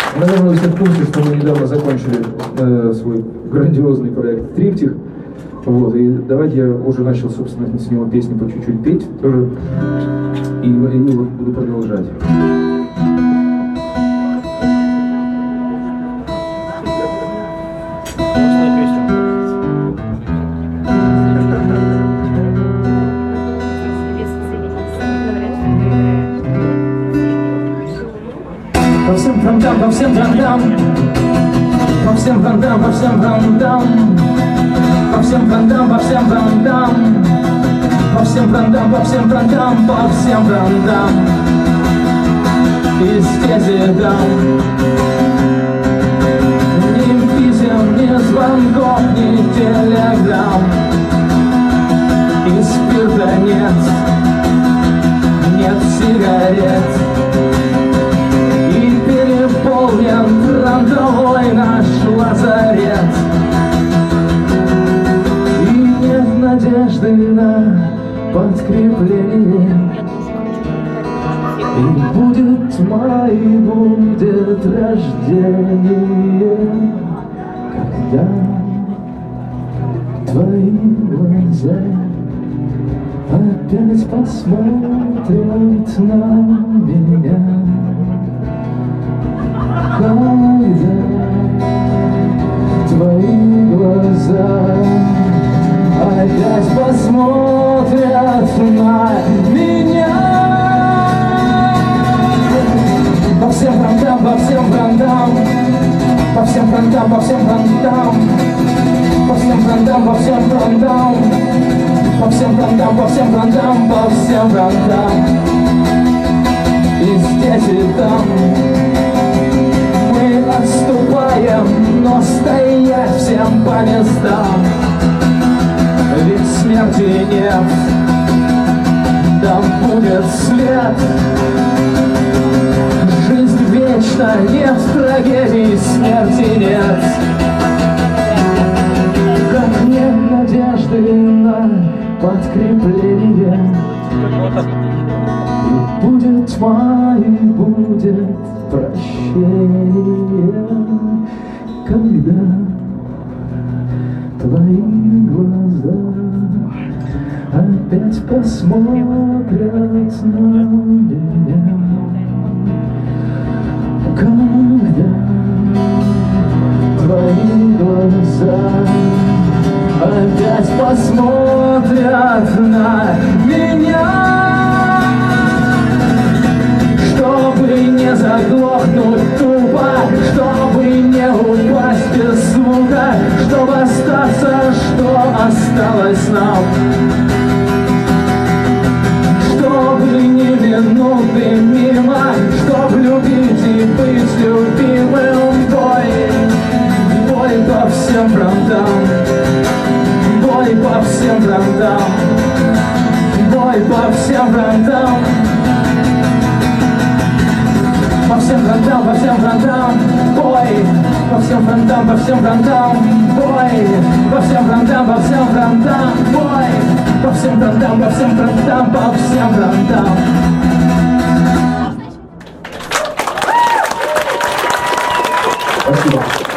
Наверное, вы все в курсе, что мы недавно закончили свой грандиозный проект «Триптих». Вот, и давайте я уже начал, собственно, с него песни по чуть-чуть петь тоже. И вот буду продолжать. По всем фронтам, по всем фронтам, по всем фронтам, по всем фронтам, по всем фронтам, по всем фронтам, по всем фронтам, по всем фронтам, по всем фронтам, и здесь и там. Ни писем, ни звонков, ни телеграмм, и спирта нет, нет сигарет. Переполнен фронтовой наш лазарет, и нет надежды на подкрепление. И будет тьма, и будет рождение, когда твои глаза опять посмотрят на меня. Когда твои глаза опять посмотрят на меня. По всем фронтам, по всем фронтам, по всем фронтам, по всем фронтам, по всем фронтам, по всем фронтам, по всем фронтам, по всем фронтам, по всем фронтам, и здесь и там. Отступаем, но стоять всем по местам, ведь смерти нет, там будет свет. Жизнь вечна, нет трагедий, смерти нет. Как нет надежды на подкрепление, и будет тьма, и будет прощение, когда твои глаза опять посмотрят на меня. Когда твои глаза опять посмотрят на меня. Чтобы не заглохнуть тупо, чтобы не упасть без звука, чтобы остаться, что осталось нам. Чтобы не минуты мимо, чтоб любить и быть любимым. Бой по всем фронтам, бой по всем фронтам, бой по всем фронтам. По всем фронтам, по всем фронтам, бой, по всем фронтам, по всем фронтам, бой, по всем фронтам, по всем фронтам, бой, по всем фронтам, по всем фронтам, по всем фронтам. Спасибо.